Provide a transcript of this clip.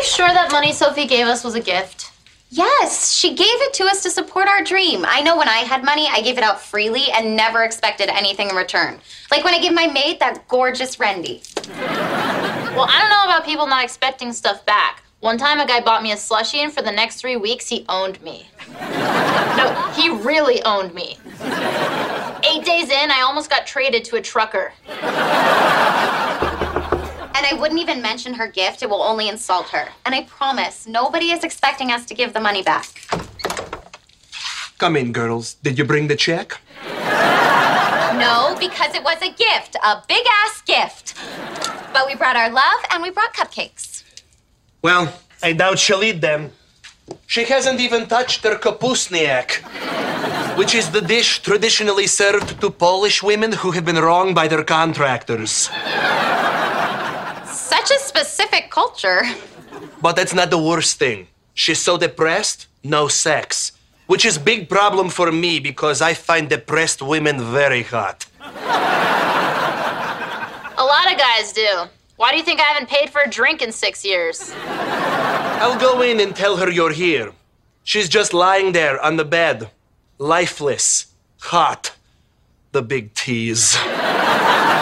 you sure that money Sophie gave us was a gift? Yes, she gave it to us to support our dream. I know when I had money, I gave it out freely and never expected anything in return. Like when I gave my maid that gorgeous Rendy. Well, I don't know about people not expecting stuff back. One time a guy bought me a slushie, and for the next 3 weeks, he owned me. No, he really owned me. 8 days in, I almost got traded to a trucker. And I wouldn't even mention her gift. It will only insult her. And I promise, nobody is expecting us to give the money back. Come in, girls. Did you bring the check? No, because it was a gift. A big-ass gift. But we brought our love, and we brought cupcakes. Well, I doubt she'll eat them. She hasn't even touched her kapusniak, which is the dish traditionally served to Polish women who have been wronged by their contractors. Such a specific culture. But that's not the worst thing. She's so depressed, no sex. Which is big problem for me because I find depressed women very hot. A lot of guys do. Why do you think I haven't paid for a drink in 6 years? I'll go in and tell her you're here. She's just lying there on the bed. Lifeless. Hot. The big tease.